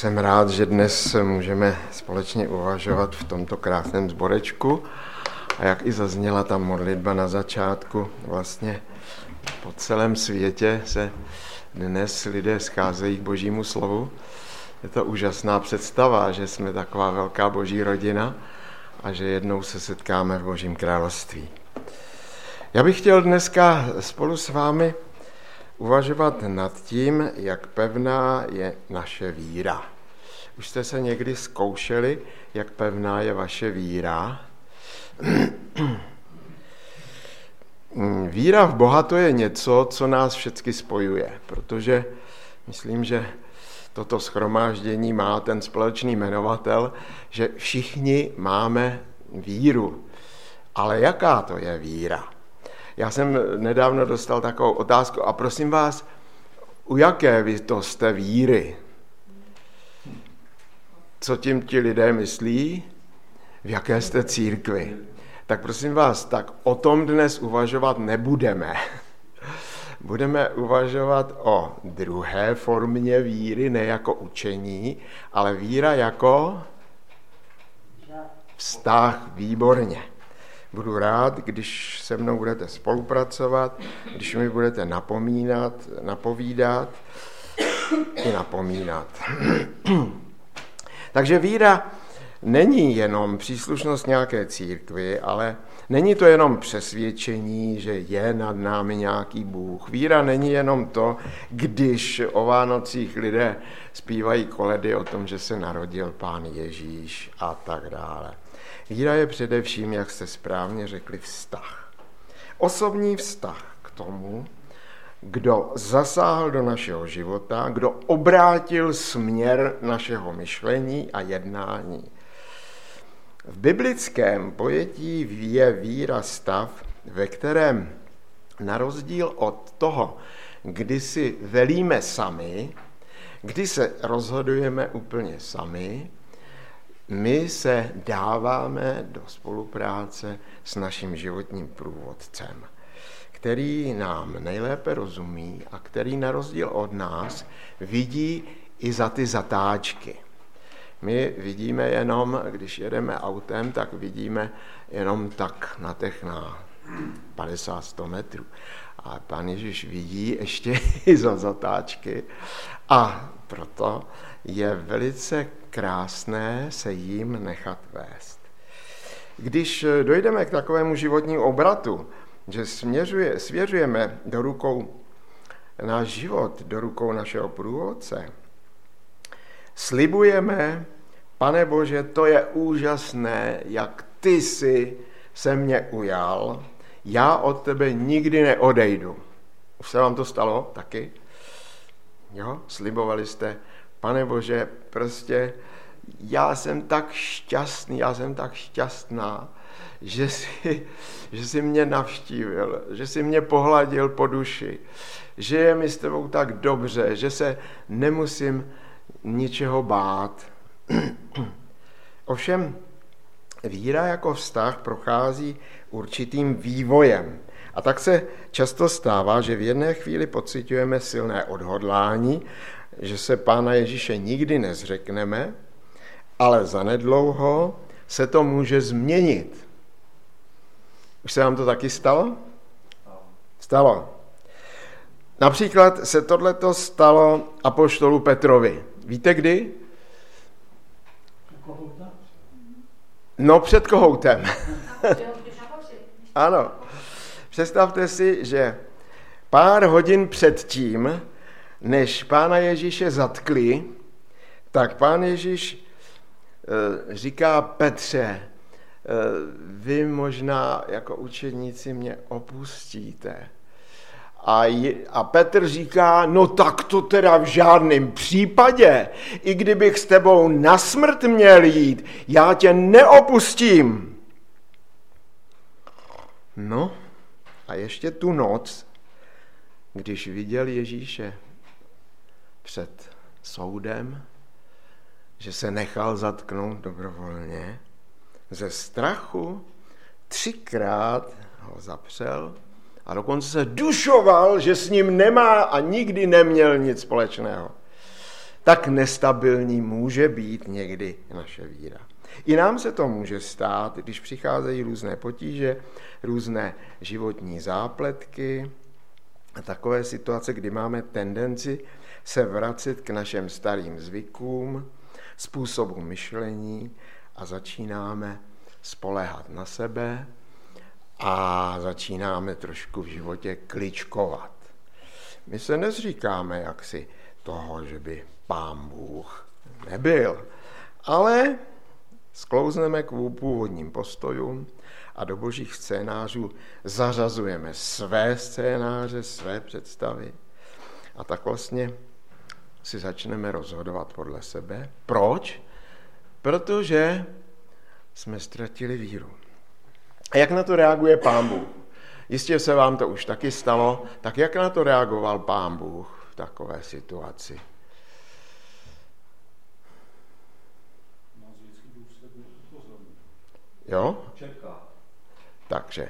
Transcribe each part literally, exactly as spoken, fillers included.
Jsem rád, že dnes můžeme společně uvažovat v tomto krásném sborečku. A jak i zazněla ta modlitba na začátku, vlastně po celém světě se dnes lidé scházejí k Božímu slovu. Je to úžasná představa, že jsme taková velká Boží rodina a že jednou se setkáme v Božím království. Já bych chtěl dneska spolu s vámi uvažovat nad tím, jak pevná je naše víra. Už jste se někdy zkoušeli, jak pevná je vaše víra? Víra v Boha to je něco, co nás všechny spojuje, protože myslím, že toto shromáždění má ten společný jmenovatel, že všichni máme víru. Ale jaká to je víra? Já jsem nedávno dostal takovou otázku a prosím vás, u jaké vy to jste víry? Co tím ti lidé myslí? V jaké jste církvi? Tak prosím vás, tak o tom dnes uvažovat nebudeme. Budeme uvažovat o druhé formě víry, ne jako učení, ale víra jako vztah, výborně. Budu rád, když se mnou budete spolupracovat, když mi budete napomínat, napovídat i napomínat. Takže víra není jenom příslušnost nějaké církvi, ale není to jenom přesvědčení, že je nad námi nějaký Bůh. Víra není jenom to, když o Vánocích lidé zpívají koledy o tom, že se narodil Pán Ježíš a tak dále. Víra je především, jak jste správně řekli, vztah. Osobní vztah k tomu, kdo zasáhl do našeho života, kdo obrátil směr našeho myšlení a jednání. V biblickém pojetí je víra stav, ve kterém na rozdíl od toho, kdy si velíme sami, kdy se rozhodujeme úplně sami, my se dáváme do spolupráce s naším životním průvodcem, který nám nejlépe rozumí a který na rozdíl od nás vidí i za ty zatáčky. My vidíme jenom, když jedeme autem, tak vidíme jenom tak na těch na padesát sto metrů. A Pán Ježíš vidí ještě i za zatáčky a proto je velice krásné se jim nechat vést. Když dojdeme k takovému životnímu obratu, že směřuje, svěřujeme do rukou náš život, do rukou našeho průvodce, slibujeme, Pane Bože, to je úžasné, jak ty jsi se mě ujal, já od tebe nikdy neodejdu. Už se vám to stalo taky? Jo, slibovali jste, Pane Bože, prostě já jsem tak šťastný, já jsem tak šťastná, že jsi, že jsi mě navštívil, že jsi mě pohladil po duši, že je mi s tebou tak dobře, že se nemusím ničeho bát. Ovšem, víra jako vztah prochází určitým vývojem. A tak se často stává, že v jedné chvíli pociťujeme silné odhodlání, že se Pána Ježíše nikdy nezřekneme, ale zanedlouho se to může změnit. Už se vám to taky stalo? Stalo. Například se tohleto stalo apoštolu Petrovi. Víte kdy? No, před kohoutem. Ano. Představte si, že pár hodin předtím, než Pána Ježíše zatkli, tak Pán Ježíš e, říká Petře, e, vy možná jako učedníci mě opustíte. A, je, a Petr říká, no tak to teda v žádném případě, i kdybych s tebou na smrt měl jít, já tě neopustím. No a ještě tu noc, když viděl Ježíše před soudem, že se nechal zatknout dobrovolně, ze strachu třikrát ho zapřel a dokonce se dušoval, že s ním nemá a nikdy neměl nic společného. tak nestabilní může být někdy naše víra. I nám se to může stát, když přicházejí různé potíže, různé životní zápletky a takové situace, kdy máme tendenci se vracet k našim starým zvykům, způsobu myšlení a začínáme spoléhat na sebe a začínáme trošku v životě kličkovat. My se nezříkáme jaksi toho, že by Pán Bůh nebyl, ale sklouzneme k původním postojům a do božích scénářů zařazujeme své scénáře, své představy a tak vlastně si začneme rozhodovat podle sebe. Proč? Protože jsme ztratili víru. A jak na to reaguje Pán Bůh? Jistě se vám to už taky stalo, tak jak na to reagoval Pán Bůh v takové situaci? Jo? Čeká. Takže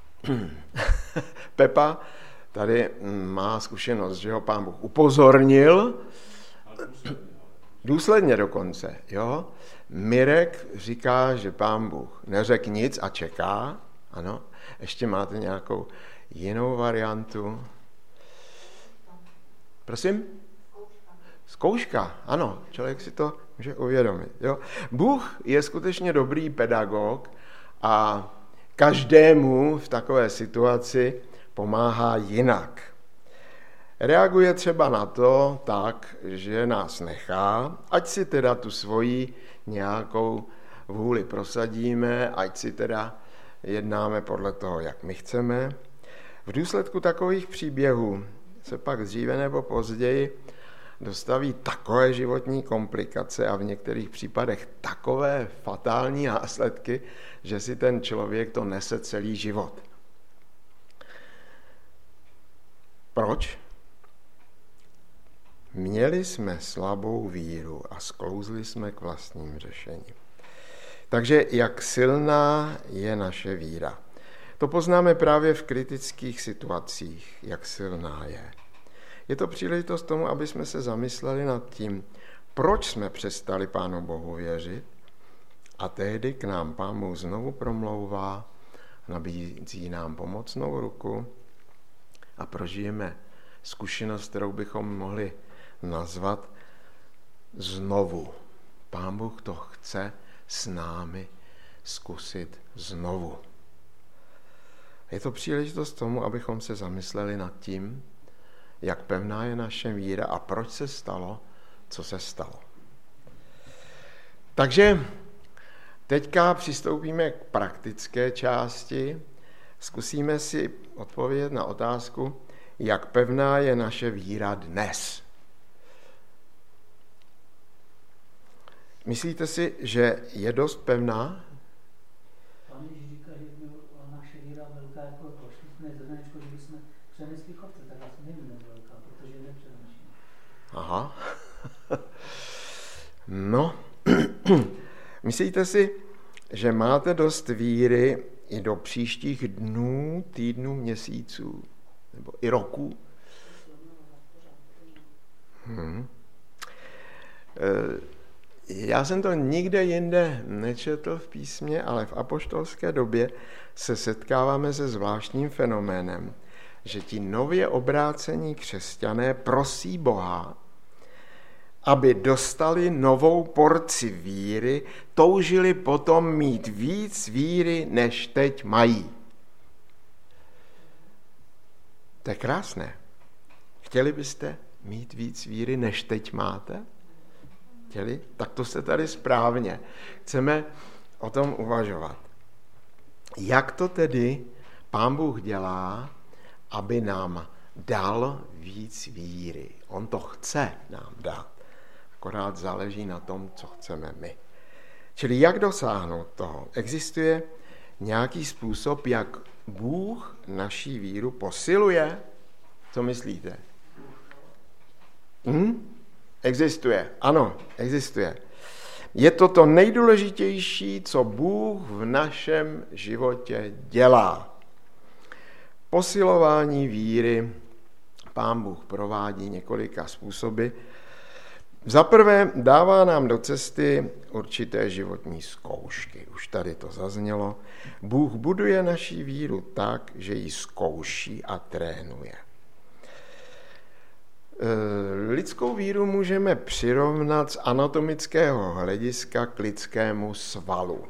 Pepa tady má zkušenost, že ho Pán Bůh upozornil, důsledně dokonce, jo? Mirek říká, že Pán Bůh neřekl nic a čeká, ano. Ještě máte nějakou jinou variantu? Prosím? Zkouška, ano, člověk si to může uvědomit. Jo? Bůh je skutečně dobrý pedagog a každému v takové situaci pomáhá jinak. Reaguje třeba na to tak, že nás nechá, ať si teda tu svoji nějakou vůli prosadíme, ať si teda jednáme podle toho, jak my chceme. V důsledku takových příběhů se pak dříve nebo později dostaví takové životní komplikace a v některých případech takové fatální následky, že si ten člověk to nese celý život. Proč? Měli jsme slabou víru a sklouzli jsme k vlastním řešením. Takže jak silná je naše víra? To poznáme právě v kritických situacích, jak silná je. Je to příležitost tomu, aby jsme se zamysleli nad tím, proč jsme přestali Pánu Bohu věřit a tehdy k nám Pán Bůh znovu promlouvá, nabízí nám pomocnou ruku a prožijeme zkušenost, kterou bychom mohli nazvat znovu. Pán Bůh to chce s námi zkusit znovu. Je to příležitost tomu, abychom se zamysleli nad tím, jak pevná je naše víra a proč se stalo, co se stalo. Takže teďka přistoupíme k praktické části. Zkusíme si odpovědět na otázku, jak pevná je naše víra dnes. Myslíte si, že je dost pevná? Pán Ježíš říká, že by naše víra velká jako prošlitné zrnečko, že bychom přenesli kopce, tak asi nevím, jak velká, protože nepřenášíme. Aha. No, myslíte si, že máte dost víry i do příštích dnů, týdnů, měsíců, nebo i roků? Hmm. E- Já jsem to nikde jinde nečetl v písmě, ale v apoštolské době se setkáváme se zvláštním fenoménem, že ti nově obrácení křesťané prosí Boha, aby dostali novou porci víry, toužili potom mít víc víry, než teď mají. To je krásné. Chtěli byste mít víc víry, než teď máte? Chtěli? Tak to jste tady správně. Chceme o tom uvažovat. Jak to tedy Pán Bůh dělá, aby nám dal víc víry? On to chce nám dát. Akorát záleží na tom, co chceme my. Čili jak dosáhnout toho? Existuje nějaký způsob, jak Bůh naší víru posiluje? Co myslíte? Hm? Existuje, ano, existuje. Je to to nejdůležitější, co Bůh v našem životě dělá. Posilování víry Pán Bůh provádí několika způsoby. Zaprvé dává nám do cesty určité životní zkoušky. Už tady to zaznělo. Bůh buduje naši víru tak, že ji zkouší a trénuje. Lidskou víru můžeme přirovnat z anatomického hlediska k lidskému svalu.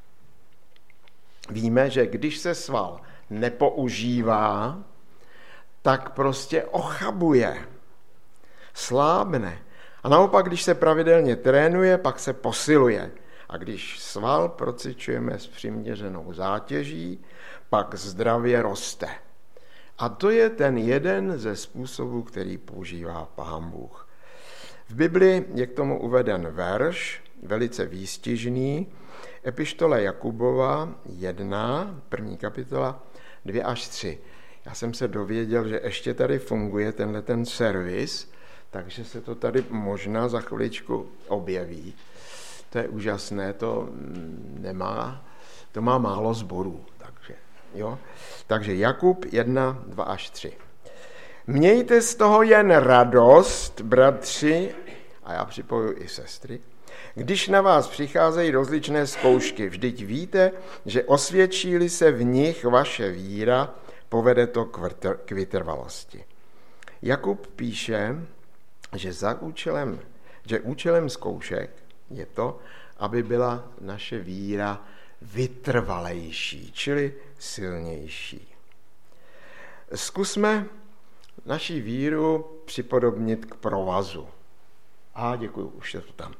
Víme, že když se sval nepoužívá, tak prostě ochabuje, slábne. A naopak, když se pravidelně trénuje, pak se posiluje. A když sval procvičujeme s přiměřenou zátěží, pak zdravě roste. A to je ten jeden ze způsobů, který používá Pán Bůh. V Bibli je k tomu uveden verš, velice výstižný, Epištola Jakubova jedna, první kapitola, dvě až tři. Já jsem se dověděl, že ještě tady funguje tenhle ten servis, takže se to tady možná za chviličku objeví. To je úžasné, to nemá, to má málo sborů. Takže, jo? takže Jakub jedna, dva až tři. Mějte z toho jen radost, bratři, a já připojuji i sestry, když na vás přicházejí rozličné zkoušky, vždyť víte, že osvědčí-li se v nich vaše víra, povede to k vytrvalosti. Jakub píše, že za účelem, že účelem zkoušek je to, aby byla naše víra vytrvalejší, čili silnější. Zkusme naši víru připodobnit k provazu. A děkuji, už je to tam.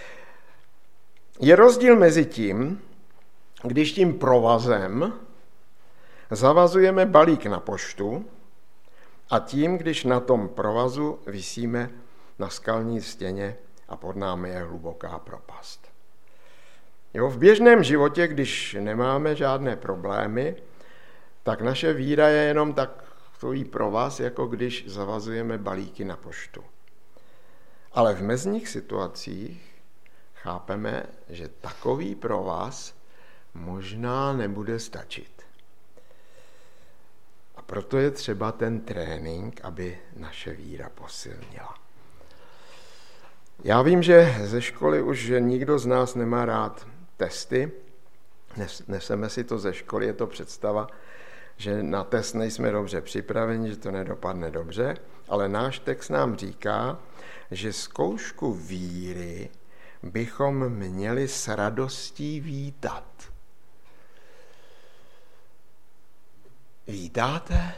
Je rozdíl mezi tím, když tím provazem zavazujeme balík na poštu a tím, když na tom provazu visíme na skalní stěně a pod námi je hluboká propast. Jo, v běžném životě, když nemáme žádné problémy, tak naše víra je jenom takový provaz, jako když zavazujeme balíky na poštu. Ale v mezních situacích chápeme, že takový provaz možná nebude stačit. A proto je třeba ten trénink, aby naše víra posilnila. Já vím, že ze školy už že nikdo z nás nemá rád testy. Neseme si to ze školy, je to představa, že na test nejsme dobře připraveni, že to nedopadne dobře, ale náš text nám říká, že zkoušku víry bychom měli s radostí vítat. Vítáte?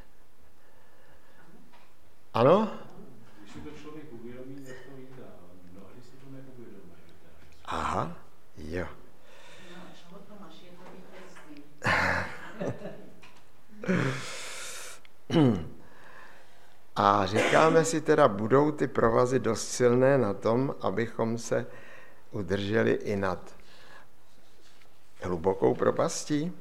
Ano? Když si to člověk uvědomí, tak to vítá, ale mnohdy si to neuvědomí. Aha, jo. A říkáme si teda, budou ty provazy dost silné na tom, abychom se udrželi i nad hlubokou propastí?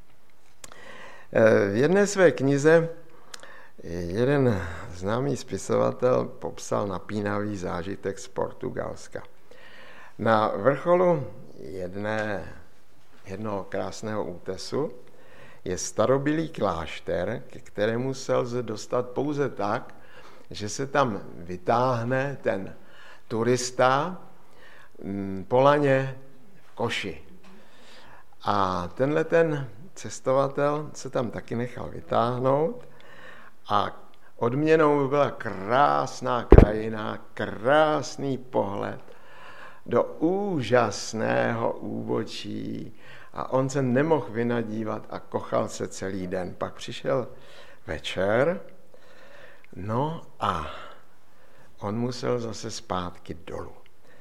V jedné své knize jeden známý spisovatel popsal napínavý zážitek z Portugalska. Na vrcholu jedné, jednoho krásného útesu je starobylý klášter, ke kterému se lze dostat pouze tak, že se tam vytáhne ten turista po laně v koši. A tenhle ten cestovatel se tam taky nechal vytáhnout a odměnou byla krásná krajina, krásný pohled do úžasného úbočí a on se nemohl vynadívat a kochal se celý den. Pak přišel večer, no a on musel zase zpátky dolů.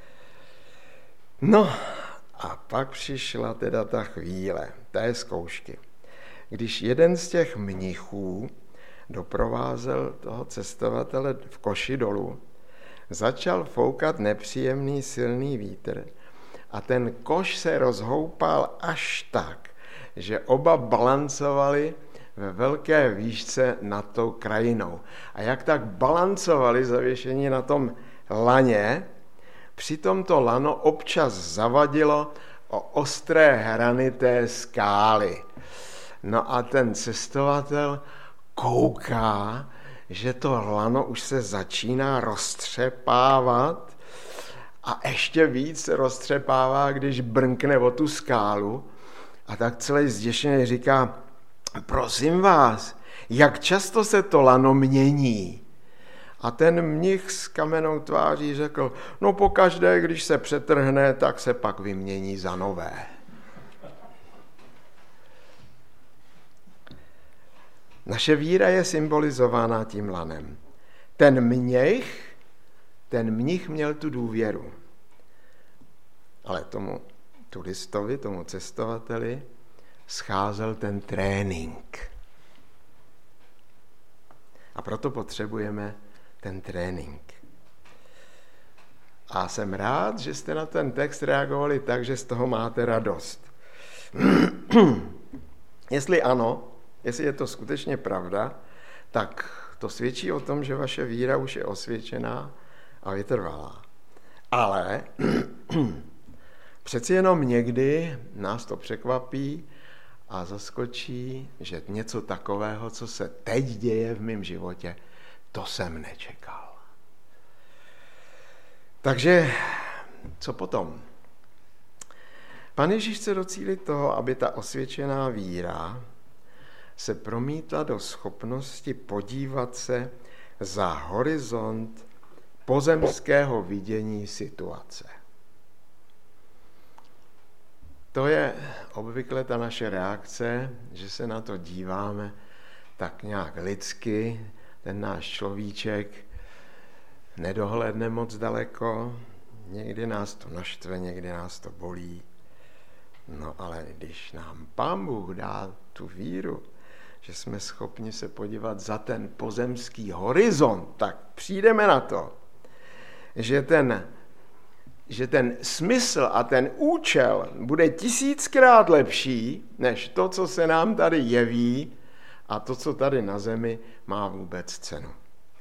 No a pak přišla teda ta chvíle, té zkoušky, když jeden z těch mnichů doprovázel toho cestovatele v koši dolů, začal foukat nepříjemný silný vítr a ten koš se rozhoupal až tak, že oba balancovali ve velké výšce nad tou krajinou. A jak tak balancovali zavěšení na tom laně, přitom to lano občas zavadilo o ostré hrany té skály. No a ten cestovatel kouká, že to lano už se začíná roztřepávat a ještě víc se roztřepává, když brnkne o tu skálu a tak celý zděšený říká, prosím vás, jak často se to lano mění? A ten mnich s kamennou tváří řekl, no pokaždé, když se přetrhne, tak se pak vymění za nové. Naše víra je symbolizována tím lanem. Ten mnich, ten mnich měl tu důvěru. Ale tomu turistovi, tomu cestovateli, scházel ten trénink. A proto potřebujeme ten trénink. A jsem rád, že jste na ten text reagovali tak, že z toho máte radost. Jestli ano, jestli je to skutečně pravda, tak to svědčí o tom, že vaše víra už je osvědčená a vytrvalá. Ale přeci jenom někdy nás to překvapí a zaskočí, že něco takového, co se teď děje v mém životě, to jsem nečekal. Takže co potom? Pan Ježíš chce docílit toho, aby ta osvědčená víra se promítla do schopnosti podívat se za horizont pozemského vidění situace. To je obvykle ta naše reakce, že se na to díváme tak nějak lidsky, ten náš človíček nedohlédne moc daleko, někdy nás to naštve, někdy nás to bolí. No ale když nám Pán Bůh dá tu víru, že jsme schopni se podívat za ten pozemský horizont, tak přijdeme na to, že ten, že ten smysl a ten účel bude tisíckrát lepší, než to, co se nám tady jeví a to, co tady na zemi má vůbec cenu.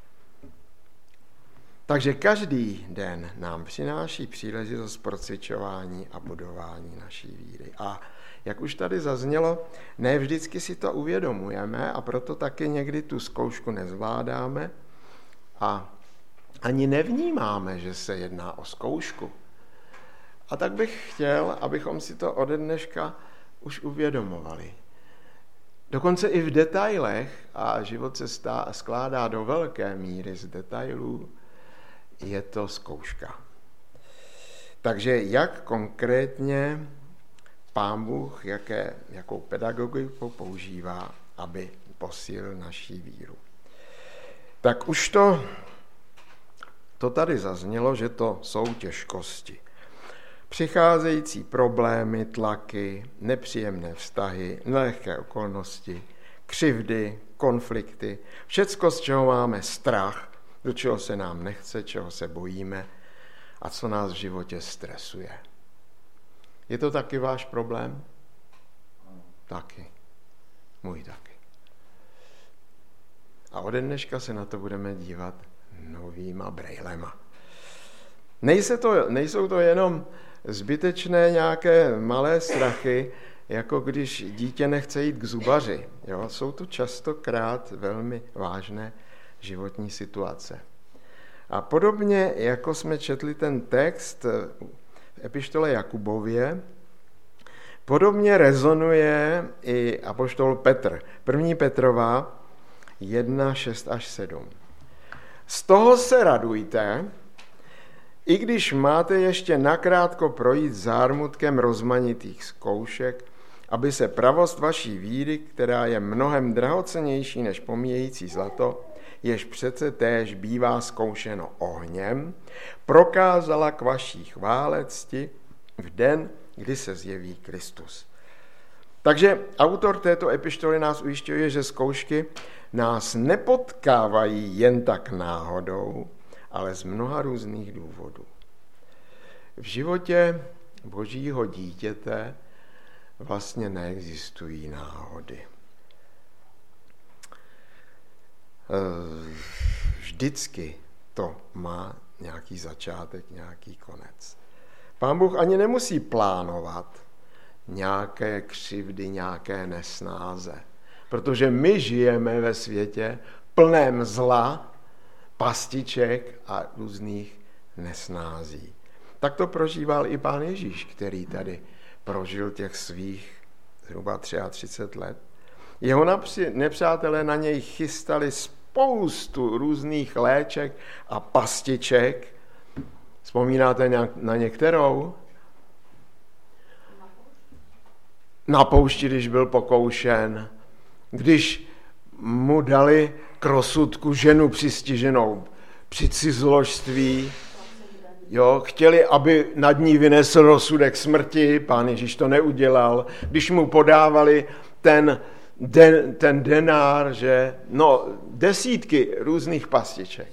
Takže každý den nám přináší příležitost procvičování a budování naší víry. A jak už tady zaznělo, ne vždycky si to uvědomujeme a proto taky někdy tu zkoušku nezvládáme a ani nevnímáme, že se jedná o zkoušku. A tak bych chtěl, abychom si to ode dneška už uvědomovali. Dokonce i v detailech, a život se stá, skládá do velké míry z detailů, je to zkouška. Takže jak konkrétně Pán Bůh, jaké, jakou pedagogiku používá, aby posílil naší víru. Tak už to, to tady zaznělo, že to jsou těžkosti. Přicházející problémy, tlaky, nepříjemné vztahy, nelehké okolnosti, křivdy, konflikty, všecko, z čeho máme strach, do čeho se nám nechce, čeho se bojíme a co nás v životě stresuje. Je to taky váš problém? Taky. Můj taky. A ode dneška se na to budeme dívat novýma brejlema. Nejse to, nejsou to jenom zbytečné nějaké malé strachy, jako když dítě nechce jít k zubaři. Jo? Jsou to častokrát velmi vážné životní situace. A podobně, jako jsme četli ten text v epištole Jakubově, podobně rezonuje i apoštol Petr. První Petrova jedna, šest až sedm. Z toho se radujte, i když máte ještě nakrátko projít zármutkem rozmanitých zkoušek, aby se pravost vaší víry, která je mnohem drahocennější než pomíjející zlato, jež přece též bývá zkoušeno ohněm, prokázala k vaší chválecti v den, kdy se zjeví Kristus. Takže autor této epištoly nás ujišťuje, že zkoušky nás nepotkávají jen tak náhodou, ale z mnoha různých důvodů. V životě Božího dítěte vlastně neexistují náhody. Vždycky to má nějaký začátek, nějaký konec. Pán Bůh ani nemusí plánovat nějaké křivdy, nějaké nesnáze, protože my žijeme ve světě plném zla, pastiček a různých nesnází. Tak to prožíval i Pán Ježíš, který tady prožil těch svých zhruba třicet tři let. Jeho nepřátelé na něj chystali spoustu různých léček a pastiček. Vzpomínáte na některou? Na poušti, když byl pokoušen, když mu dali k rozsudku ženu přistiženou při cizoložství, jo, chtěli, aby nad ní vynesl rozsudek smrti, Pán Ježíš to neudělal. Když mu podávali ten, den, ten denár, že, no, desítky různých pastiček.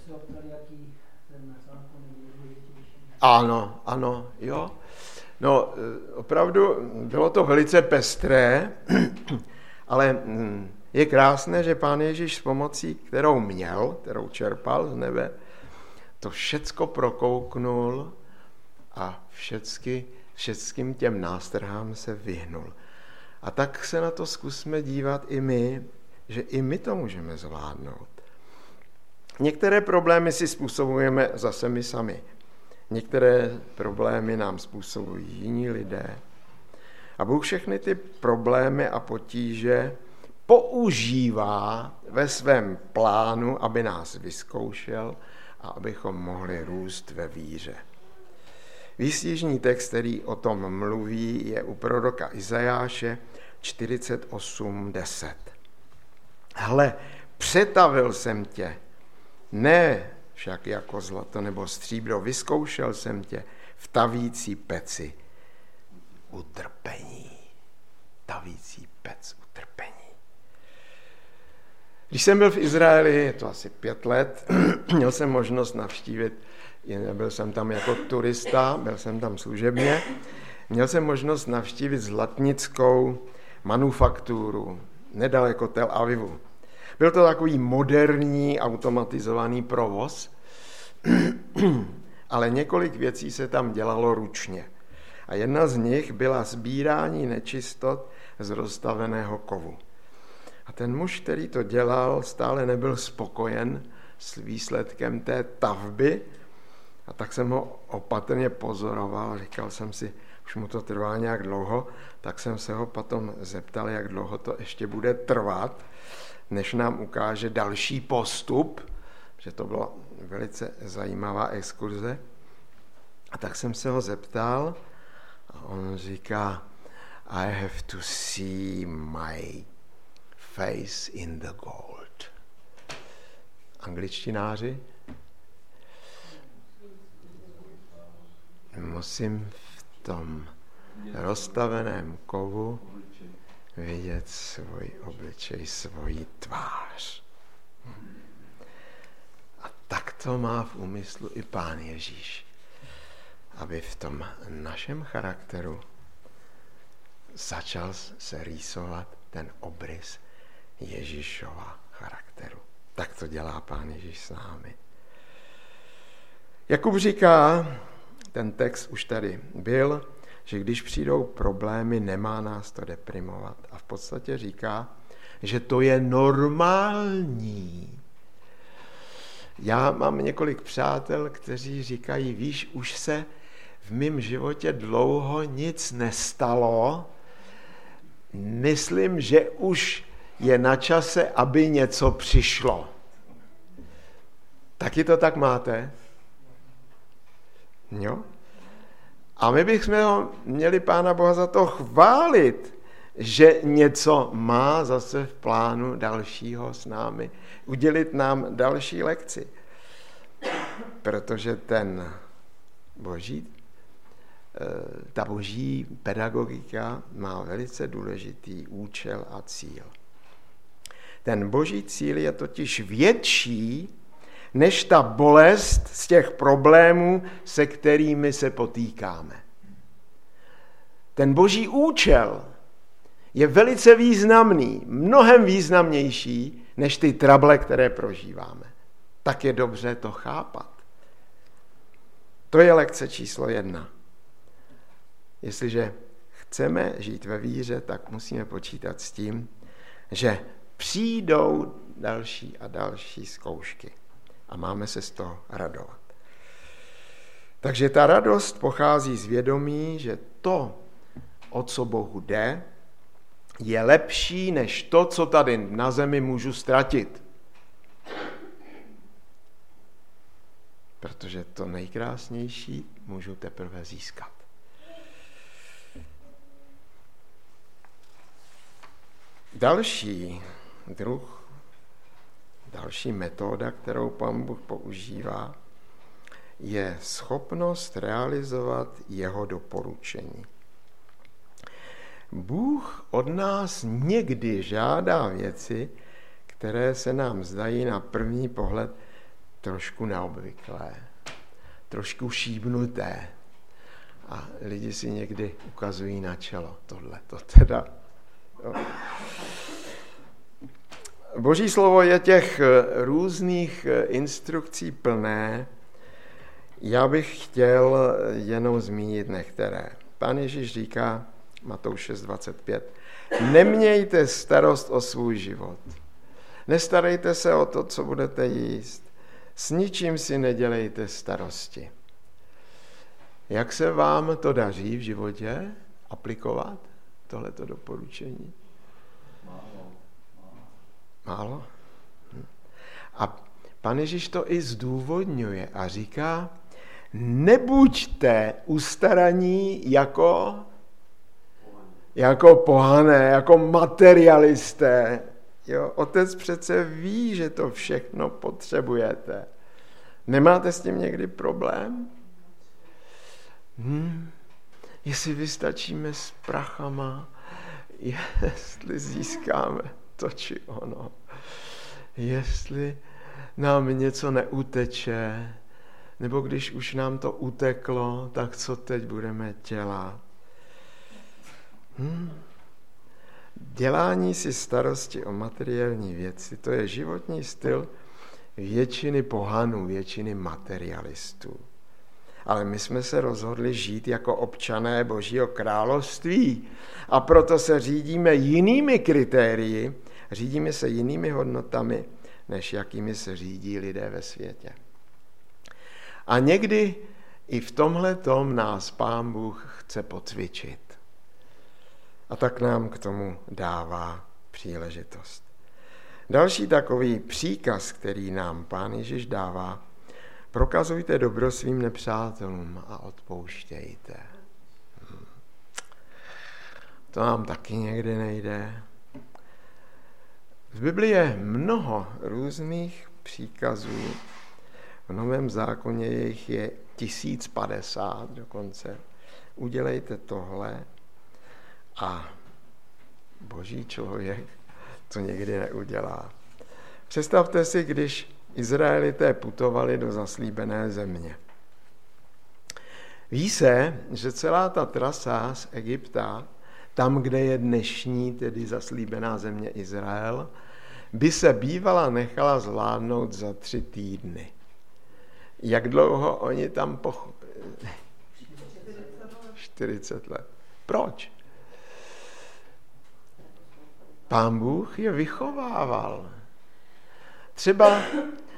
Ano, ano, jo. No, opravdu bylo to velice pestré, ale je krásné, že Pán Ježíš s pomocí, kterou měl, kterou čerpal z nebe, to všecko prokouknul a všecky, všeckým těm nástrhám se vyhnul. A tak se na to zkusme dívat i my, že i my to můžeme zvládnout. Některé problémy si způsobujeme zase my sami. Některé problémy nám způsobují jiní lidé. A Bůh všechny ty problémy a potíže používá ve svém plánu, aby nás vyzkoušel a abychom mohli růst ve víře. Výstižný text, který o tom mluví, je u proroka Izajáše čtyřicet osm deset. Hle, přetavil jsem tě, ne však jako zlato nebo stříbro, vyzkoušel jsem tě v tavící peci utrpení. Tavící pec utrpení. Když jsem byl v Izraeli, je to asi pět let, měl jsem možnost navštívit, byl jsem tam jako turista, byl jsem tam služebně, měl jsem možnost navštívit zlatnickou manufakturu nedaleko Tel Avivu. Byl to takový moderní automatizovaný provoz, ale několik věcí se tam dělalo ručně. A jedna z nich byla sbírání nečistot z roztaveného kovu. A ten muž, který to dělal, stále nebyl spokojen s výsledkem té tavby, a tak jsem ho opatrně pozoroval, říkal jsem si, už mu to trvá nějak dlouho, tak jsem se ho potom zeptal, jak dlouho to ještě bude trvat, než nám ukáže další postup, že to byla velice zajímavá exkurze. A tak jsem se ho zeptal a on říká, I have to see my face in the gold. Angličtináři? Musím v tom roztaveném kovu vidět svůj obličej, svoji tvář. A tak to má v úmyslu i Pán Ježíš, aby v tom našem charakteru začal se rýsovat ten obrys Ježíšova charakteru. Tak to dělá Pán Ježíš s námi. Jakub říká, ten text už tady byl, že když přijdou problémy, nemá nás to deprimovat. A v podstatě říká, že to je normální. Já mám několik přátel, kteří říkají, víš, už se v mém životě dlouho nic nestalo. Myslím, že už je na čase, aby něco přišlo. Taky to tak máte? Jo? A my bychom ho měli Pána Boha za to chválit, že něco má zase v plánu dalšího s námi. Udělit nám další lekci. Protože ten boží, ta boží pedagogika má velice důležitý účel a cíl. Ten boží cíl je totiž větší, než ta bolest z těch problémů, se kterými se potýkáme. Ten boží účel je velice významný, mnohem významnější, než ty trable, které prožíváme. Tak je dobře to chápat. To je lekce číslo jedna. Jestliže chceme žít ve víře, tak musíme počítat s tím, že přijdou další a další zkoušky. A máme se z toho radovat. Takže ta radost pochází z vědomí, že to, o co Bohu jde, je lepší než to, co tady na zemi můžu ztratit. Protože to nejkrásnější můžu teprve získat. Další druh, další metoda, kterou Pán Bůh používá, je schopnost realizovat jeho doporučení. Bůh od nás někdy žádá věci, které se nám zdají na první pohled trošku neobvyklé, trošku šíbnuté. A lidi si někdy ukazují na čelo tohle, to teda. Jo. Boží slovo je těch různých instrukcí plné. Já bych chtěl jenom zmínit některé. Pán Ježíš říká, Matouš šest dvacet pět, nemějte starost o svůj život. Nestarejte se o to, co budete jíst. S ničím si nedělejte starosti. Jak se vám to daří v životě aplikovat, tohleto doporučení? Málo. Málo? Hm. A Pán Ježíš to i zdůvodňuje a říká, nebuďte ustaraní jako, jako pohané, jako materialisté. Jo, otec přece ví, že to všechno potřebujete. Nemáte s tím někdy problém? Hm. Jestli vystačíme s prachama, jestli získáme to či ono, jestli nám něco neuteče, nebo když už nám to uteklo, tak co teď budeme dělat? Hm. Dělání si starosti o materiální věci, to je životní styl většiny pohanů, většiny materialistů. Ale my jsme se rozhodli žít jako občané Božího království a proto se řídíme jinými kritérii, řídíme se jinými hodnotami, než jakými se řídí lidé ve světě. A někdy i v tomhletom nás Pán Bůh chce pocvičit. A tak nám k tomu dává příležitost. Další takový příkaz, který nám Pán Ježíš dává, prokazujte dobro svým nepřátelům a odpouštějte. Hmm. To nám taky někdy nejde. V Biblii je mnoho různých příkazů. V Novém zákoně jich je tisíc padesát dokonce. Udělejte tohle a Boží člověk to někdy neudělá. Představte si, když Izraelité putovali do zaslíbené země. Ví se, že celá ta trasa z Egypta, tam, kde je dnešní, tedy zaslíbená země Izrael, by se bývala nechala zvládnout za tři týdny. Jak dlouho oni tam poch... čtyřicet let. Proč? Pán Bůh je vychovával. Třeba eh,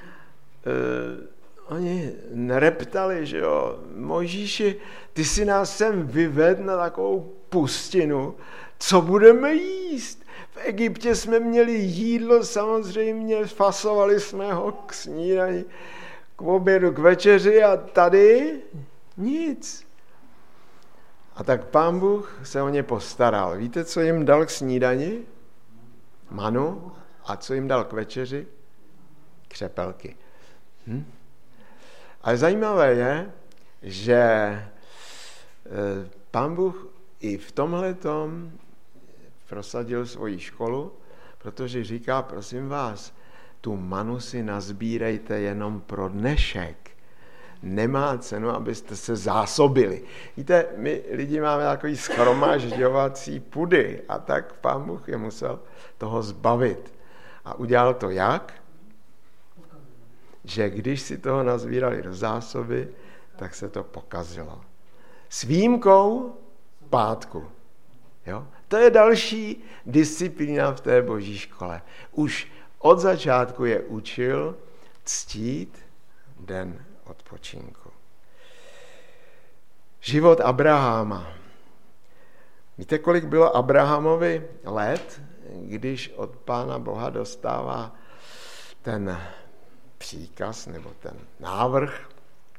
oni nereptali, že jo, Mojžíši, ty si nás sem vyvedl na takovou pustinu, co budeme jíst? V Egyptě jsme měli jídlo, samozřejmě fasovali jsme ho k snídani, k obědu, k večeři a tady nic. A tak Pán Bůh se o ně postaral. Víte, co jim dal k snídani? Manu. A co jim dal k večeři? Křepelky. Hm? Ale zajímavé je, že Pán Bůh i v tomhletom prosadil svoji školu, protože říká, prosím vás, tu manu si nazbírejte jenom pro dnešek. Nemá cenu, abyste se zásobili. Víte, my lidi máme takový shromažďovací pudy a tak Pán Bůh je musel toho zbavit. A udělal to jak? Že když si toho nazbírali do zásoby, tak se to pokazilo. S výjimkou pátku. Jo? To je další disciplína v té Boží škole. Už Od začátku je učil ctít den odpočinku. Život Abraháma. Víte, kolik bylo Abrahamovi let, když od Pána Boha dostává ten příkaz nebo ten návrh?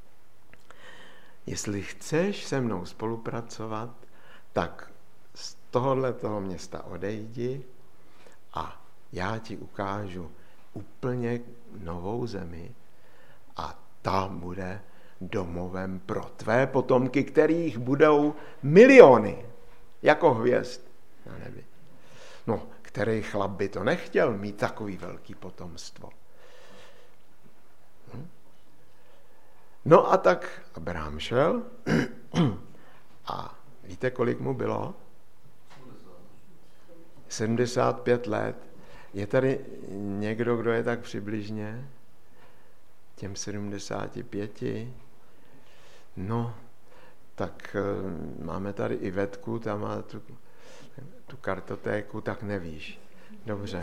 Jestli chceš se mnou spolupracovat, tak z tohohle toho města odejdi a já ti ukážu úplně novou zemi a ta bude domovem pro tvé potomky, kterých budou miliony, jako hvězd na nebi. No, který chlap by to nechtěl mít takový velký potomstvo. Hm? No a tak Abraham šel a víte, kolik mu bylo? sedmdesát pět let. Je tady někdo, kdo je tak přibližně těm sedmdesáti pěti? No, tak máme tady Ivetku, tam má tu, tu kartotéku, tak nevíš. Dobře.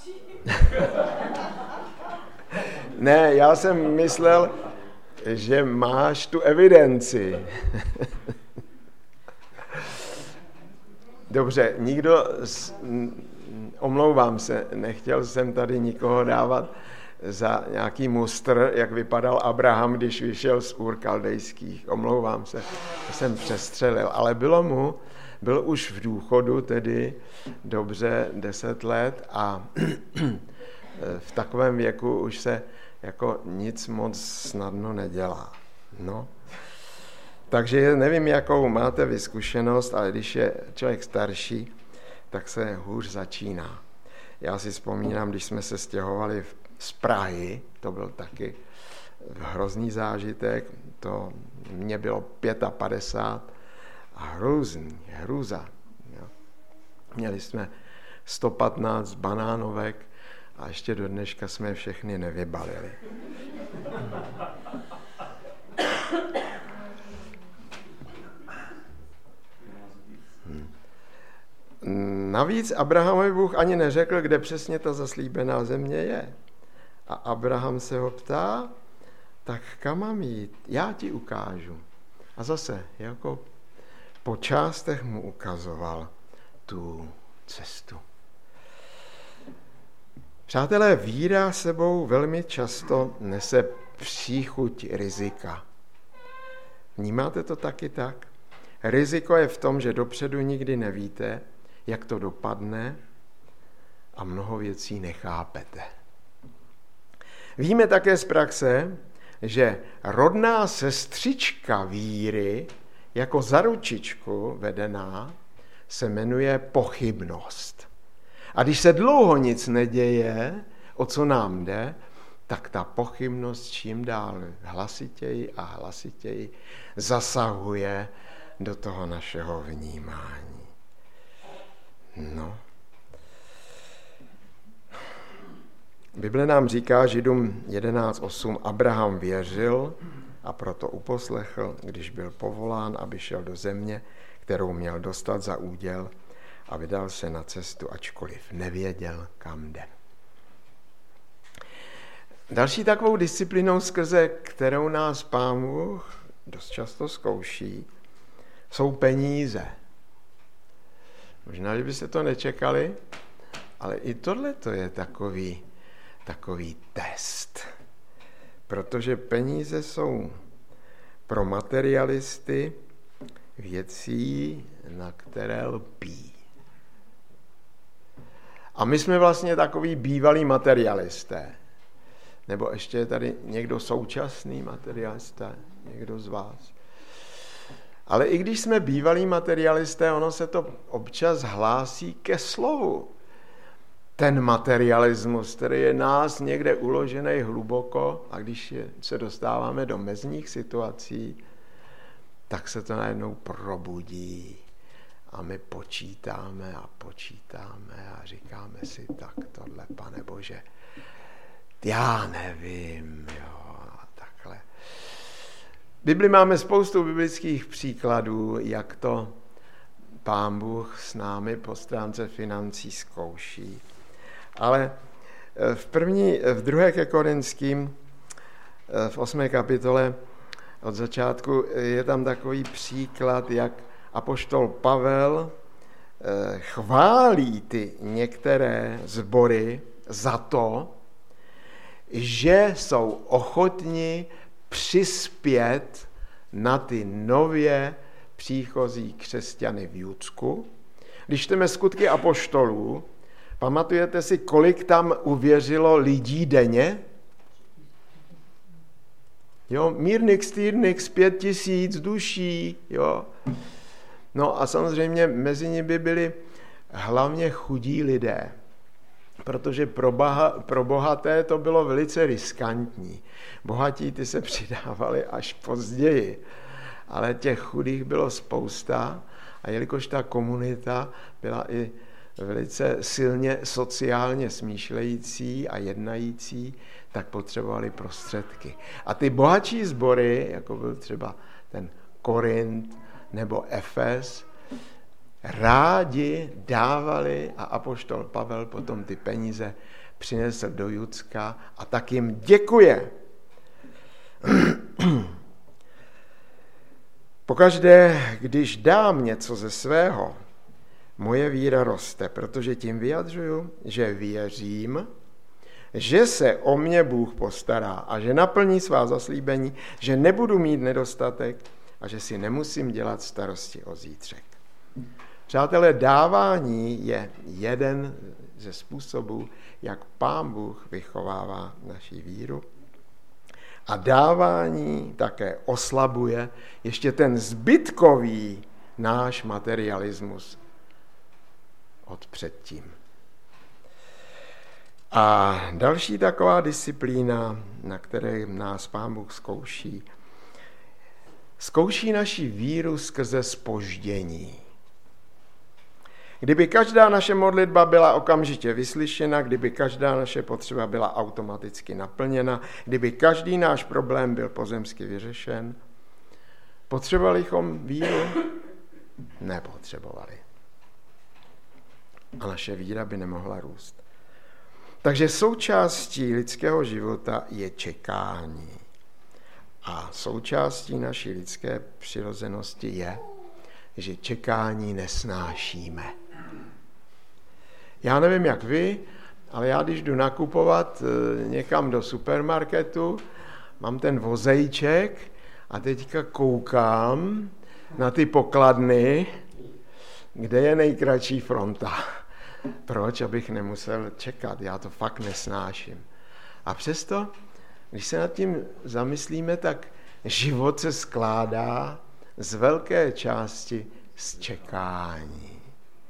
Ne, já jsem myslel, že máš tu evidenci. Dobře, nikdo, omlouvám se, nechtěl jsem tady nikoho dávat za nějaký mustr, jak vypadal Abraham, když vyšel z Úr Kaldejských. Omlouvám se, jsem přestřelil, ale bylo mu, byl už v důchodu, tedy dobře deset let a v takovém věku už se jako nic moc snadno nedělá. No. Takže nevím, jakou máte vy zkušenost, ale když je člověk starší, tak se hůř začíná. Já si vzpomínám, když jsme se stěhovali z Prahy, to byl taky hrozný zážitek, to mě bylo padesát pět a hrůzný, hrůza. Jo. Měli jsme sto patnáct banánovek a ještě do dneška jsme všechny nevybalili. Hmm. Navíc Abrahamovi Bůh ani neřekl, kde přesně ta zaslíbená země je. A Abraham se ho ptá, tak kam mám jít? Já ti ukážu. A zase, jako po částech mu ukazoval tu cestu. Přátelé, víra sebou velmi často nese příchuť rizika. Vnímáte to taky tak? Riziko je v tom, že dopředu nikdy nevíte, jak to dopadne a mnoho věcí nechápete. Víme také z praxe, že rodná sestřička víry jako za ručičku vedená se jmenuje pochybnost. A když se dlouho nic neděje, o co nám jde, tak ta pochybnost čím dál hlasitěji a hlasitěji zasahuje do toho našeho vnímání. No. Bible nám říká Židům jedenáct osm, Abraham věřil a proto uposlechl, když byl povolán, aby šel do země, kterou měl dostat za úděl, a vydal se na cestu, ačkoliv nevěděl, kam jde. Další takovou disciplinou, skrze kterou nás Pán Bůh dost často zkouší, jsou peníze. Možná, že byste to nečekali, ale i tohle to je takový, takový test. Protože peníze jsou pro materialisty věcí, na které lpí. A my jsme vlastně takový bývalí materialisté. Nebo ještě je tady někdo současný materialista, někdo z vás. Ale i když jsme bývalí materialisté, ono se to občas hlásí ke slovu. Ten materialismus, který je nás někde uložený hluboko, a když je, se dostáváme do mezních situací, tak se to najednou probudí. A my počítáme a počítáme a říkáme si, tak tohle, Pane Bože, já nevím, jo, a takhle. V Bibli máme spoustu biblických příkladů, jak to Pán Bůh s námi po stránce financí zkouší. Ale v první, v druhé ke Korinským, v osmé kapitole od začátku je tam takový příklad, jak apoštol Pavel chválí ty některé sbory za to, že jsou ochotni přispět na ty nově příchozí křesťany v Judsku. Když čteme skutky apoštolů, pamatujete si, kolik tam uvěřilo lidí denně? Jo, mírnix, týrnix, pět tisíc duší, jo. No a samozřejmě mezi nimi byli hlavně chudí lidé, protože pro, baha, pro bohaté to bylo velice riskantní. Bohatí ty se přidávali až později, ale těch chudých bylo spousta a jelikož ta komunita byla i velice silně sociálně smýšlející a jednající, tak potřebovali prostředky. A ty bohatší sbory, jako byl třeba ten Korint nebo Efes, rádi dávali a apoštol Pavel potom ty peníze přinesl do Judska a tak jim děkuje. Pokaždé, když dám něco ze svého, moje víra roste, protože tím vyjadřuju, že věřím, že se o mě Bůh postará a že naplní svá zaslíbení, že nebudu mít nedostatek a že si nemusím dělat starosti o zítřek. Přátelé, dávání je jeden ze způsobů, jak Pán Bůh vychovává naši víru. A dávání také oslabuje ještě ten zbytkový náš materialismus od předtím. A další taková disciplína, na které nás Pán Bůh zkouší, zkouší naši víru skrze zpoždění. Kdyby každá naše modlitba byla okamžitě vyslyšena, kdyby každá naše potřeba byla automaticky naplněna, kdyby každý náš problém byl pozemsky vyřešen, potřebovali bychom víru? Nepotřebovali. A naše víra by nemohla růst. Takže součástí lidského života je čekání. A součástí naší lidské přirozenosti je, že čekání nesnášíme. Já nevím, jak vy, ale já, když jdu nakupovat někam do supermarketu, mám ten vozejček a teďka koukám na ty pokladny, kde je nejkratší fronta. Proč? Abych nemusel čekat. Já to fakt nesnáším. A přesto, když se nad tím zamyslíme, tak život se skládá z velké části z čekání.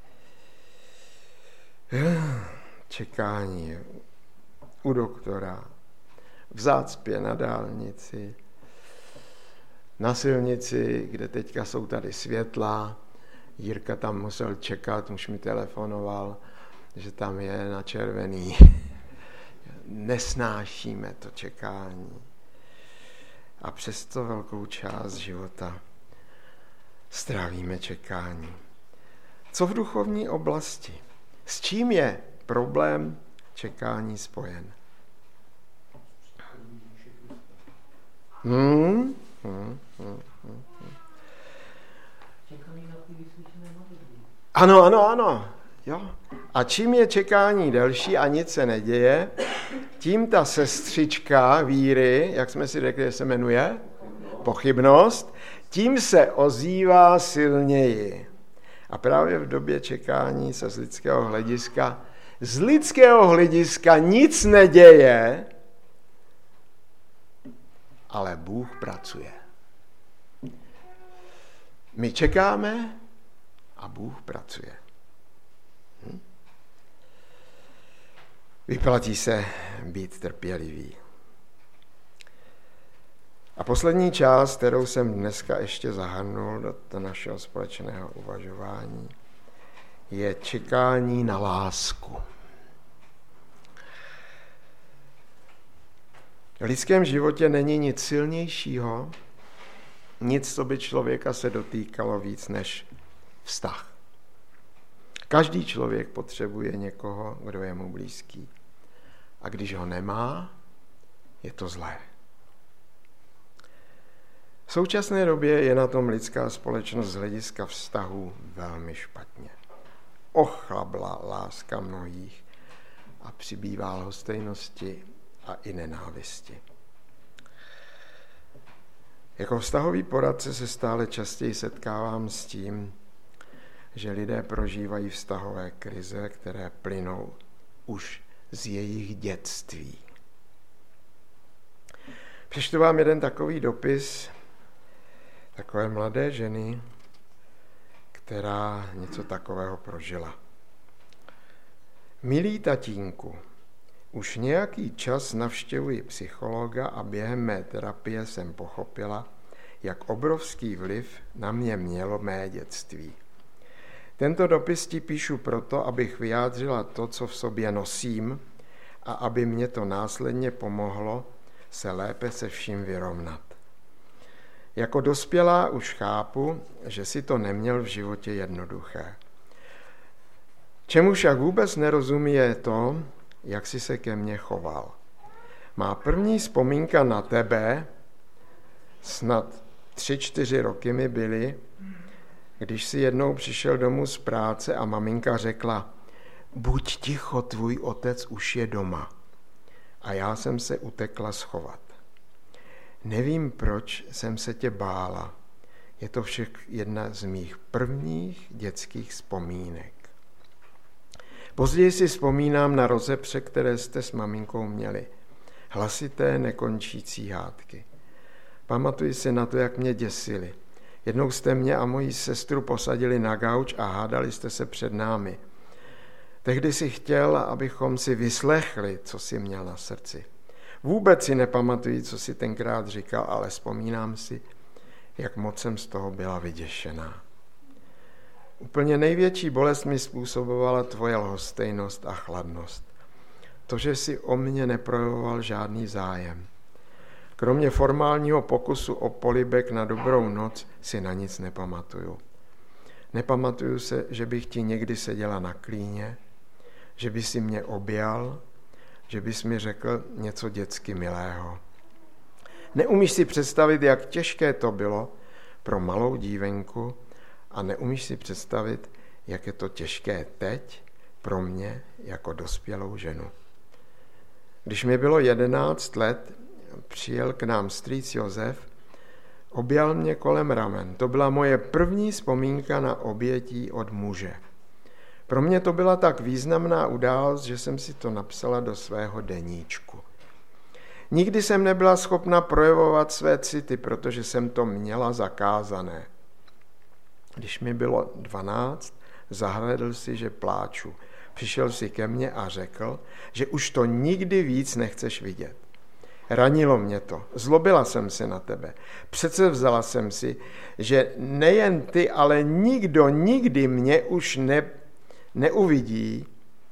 Čekání u doktora, v zácpě na dálnici, na silnici, kde teďka jsou tady světla. Jirka tam musel čekat, už mi telefonoval, že tam je na červený. Nesnášíme to čekání. A přesto velkou část života strávíme čekání. Co v duchovní oblasti? S čím je problém čekání spojen? Hmm? Hmm, hmm, hmm. Ano, ano, ano. Jo. A čím je čekání delší a nic se neděje, tím ta sestřička víry, jak jsme si řekli, se jmenuje, pochybnost, tím se ozývá silněji. A právě v době čekání se z lidského hlediska, z lidského hlediska nic neděje, ale Bůh pracuje. My čekáme a Bůh pracuje. Hm? Vyplatí se být trpělivý. A poslední část, kterou jsem dneska ještě zahrnul do, do našeho společného uvažování, je čekání na lásku. V lidském životě není nic silnějšího, nic, co by člověka se dotýkalo víc než vztah. Každý člověk potřebuje někoho, kdo je mu blízký. a když ho nemá, je to zlé. V současné době je na tom lidská společnost z hlediska vztahů velmi špatně. Ochlabla láska mnohých a přibývá lhostejnosti a i nenávisti. Jako vztahový poradce se stále častěji setkávám s tím, že lidé prožívají vztahové krize, které plynou už z jejich dětství. Přečtu vám jeden takový dopis takové mladé ženy, která něco takového prožila. Milý tatínku, už nějaký čas navštěvuji psychologa a během mé terapie jsem pochopila, jak obrovský vliv na mě mělo mé dětství. Tento dopis ti píšu proto, abych vyjádřila to, co v sobě nosím a aby mě to následně pomohlo se lépe se vším vyrovnat. Jako dospělá už chápu, že si to neměl v životě jednoduché. Čemu však vůbec nerozumí je to, jak jsi se ke mně choval. Má první vzpomínka na tebe, snad tři, čtyři roky mi byly, když si jednou přišel domů z práce a maminka řekla, buď ticho, tvůj otec už je doma. A já jsem se utekla schovat. Nevím, proč jsem se tě bála. Je to však jedna z mých prvních dětských vzpomínek. Později si vzpomínám na rozepře, které jste s maminkou měli. Hlasité, nekončící hádky. Pamatuji si na to, jak mě děsili. Jednou jste mě a moji sestru posadili na gauč a hádali jste se před námi. Tehdy si chtěl, abychom si vyslechli, co si měl na srdci. Vůbec si nepamatuji, co si tenkrát říkal, ale vzpomínám si, jak moc jsem z toho byla vyděšená. Úplně největší bolest mi způsobovala tvoje lhostejnost a chladnost. To, že si o mě neprojevoval žádný zájem. Kromě formálního pokusu o polibek na dobrou noc si na nic nepamatuju. Nepamatuju se, že bych ti někdy seděla na klíně, že by si mě objal, že bys mi řekl něco dětsky milého. Neumíš si představit, jak těžké to bylo pro malou dívenku a neumíš si představit, jak je to těžké teď pro mě jako dospělou ženu. Když mi bylo jedenáct let, přijel k nám strýc Josef, objal mě kolem ramen. To byla moje první vzpomínka na obětí od muže. Pro mě to byla tak významná událost, že jsem si to napsala do svého deníčku. Nikdy jsem nebyla schopna projevovat své city, protože jsem to měla zakázané. Když mi bylo dvanáct, zahlédl si, že pláču. Přišel si ke mně a řekl, že už to nikdy víc nechceš vidět. Ranilo mě to, zlobila jsem se na tebe. Přece vzala jsem si, že nejen ty, ale nikdo nikdy mě už ne, neuvidí,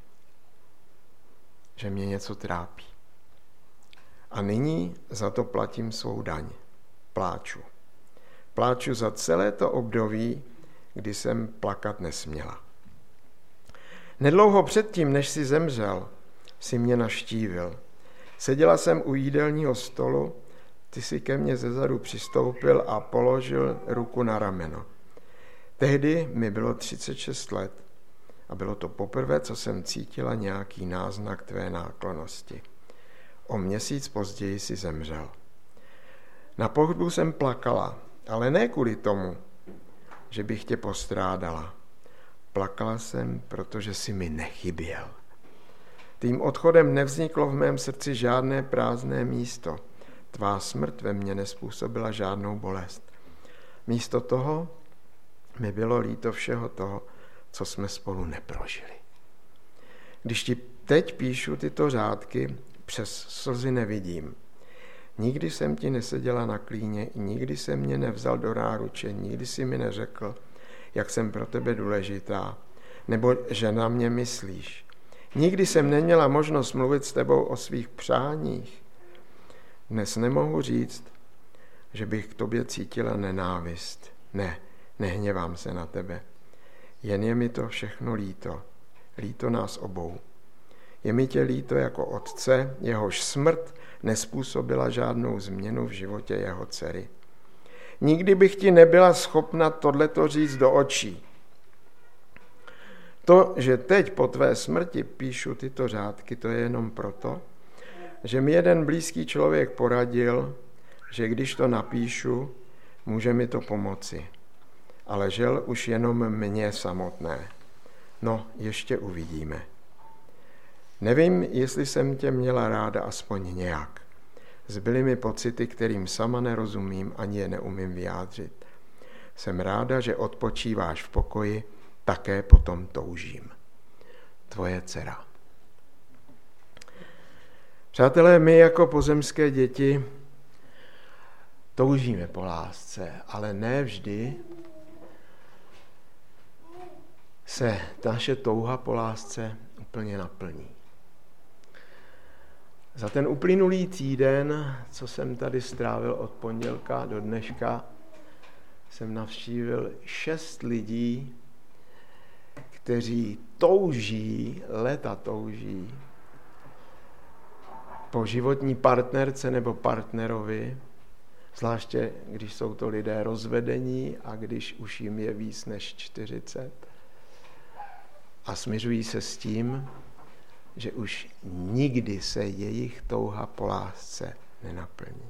že mě něco trápí. A nyní za to platím svou daň. Pláču. Pláču za celé to období, kdy jsem plakat nesměla. Nedlouho předtím, než si zemřel, si mě navštívil. Seděla jsem u jídelního stolu, ty si ke mně zezadu přistoupil a položil ruku na rameno. Tehdy mi bylo třicet šest let a bylo to poprvé, co jsem cítila nějaký náznak tvé náklonnosti. O měsíc později si zemřel. Na pohřbu jsem plakala, ale ne kvůli tomu, že bych tě postrádala. Plakala jsem, protože si mi nechyběl. Tvým odchodem nevzniklo v mém srdci žádné prázdné místo. Tvá smrt ve mně nespůsobila žádnou bolest. Místo toho mi bylo líto všeho toho, co jsme spolu neprožili. Když ti teď píšu tyto řádky, přes slzy nevidím. Nikdy jsem ti neseděla na klíně, nikdy jsem mě nevzal do náruče, nikdy si mi neřekl, jak jsem pro tebe důležitá, nebo že na mě myslíš. Nikdy jsem neměla možnost mluvit s tebou o svých přáních. Dnes nemohu říct, že bych k tobě cítila nenávist. Ne, nehněvám se na tebe. Jen je mi to všechno líto. Líto nás obou. Je mi tě líto jako otce, jehož smrt nespůsobila žádnou změnu v životě jeho dcery. Nikdy bych ti nebyla schopna tohleto říct do očí. To, že teď po tvé smrti píšu tyto řádky, to je jenom proto, že mi jeden blízký člověk poradil, že když to napíšu, může mi to pomoci. Ale žel už jenom mě samotné. No, ještě uvidíme. Nevím, jestli jsem tě měla ráda aspoň nějak. Zbyly mi pocity, kterým sama nerozumím, ani je neumím vyjádřit. Jsem ráda, že odpočíváš v pokoji, také potom toužím. Tvoje dcera. Přátelé, my jako pozemské děti toužíme po lásce, ale ne vždy se naše touha po lásce úplně naplní. Za ten uplynulý týden, co jsem tady strávil od pondělka do dneška, jsem navštívil šest lidí, kteří touží, léta touží po životní partnerce nebo partnerovi, zvláště když jsou to lidé rozvedení a když už jim je víc než čtyřicet. A smiřují se s tím, že už nikdy se jejich touha po lásce nenaplní.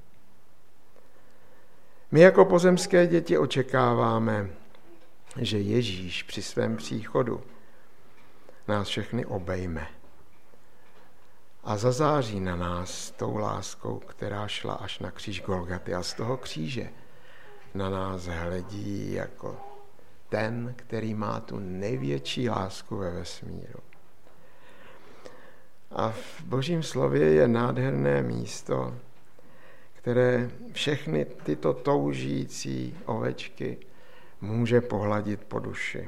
My jako pozemské děti očekáváme, že Ježíš při svém příchodu nás všechny obejme a zazáří na nás tou láskou, která šla až na kříž Golgaty, a z toho kříže na nás hledí jako ten, který má tu největší lásku ve vesmíru. A v Božím slově je nádherné místo, které všechny tyto toužící ovečky může pohladit po duši.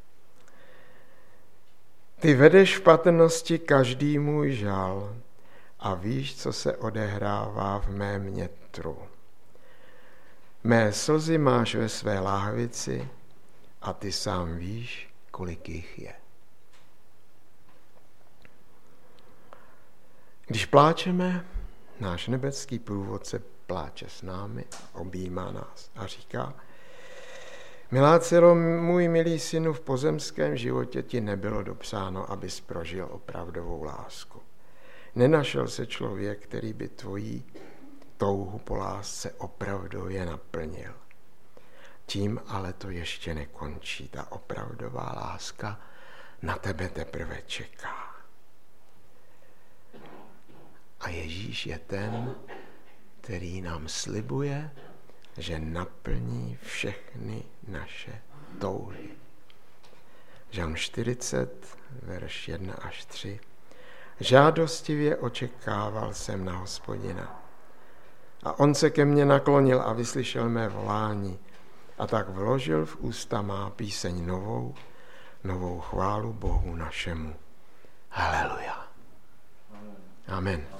Ty vedeš v patrnosti každý můj žal a víš, co se odehrává v mém nitru. Mé slzy máš ve své láhvici a ty sám víš, kolik jich je. Když pláčeme, náš nebeský průvodce pláče s námi, objímá nás a říká: milá dcero, můj milý synu, v pozemském životě ti nebylo dopsáno, abys prožil opravdovou lásku. Nenašel se člověk, který by tvojí touhu po lásce opravdově naplnil. Tím ale to ještě nekončí. Ta opravdová láska na tebe teprve čeká. A Ježíš je ten, který nám slibuje, že naplní všechny naše touhy. Žalm čtyřicet, verš jedna až tři. Žádostivě očekával jsem na Hospodina. A on se ke mně naklonil a vyslyšel mé volání. A tak vložil v ústa má píseň novou, novou chválu Bohu našemu. Haleluja. Amen.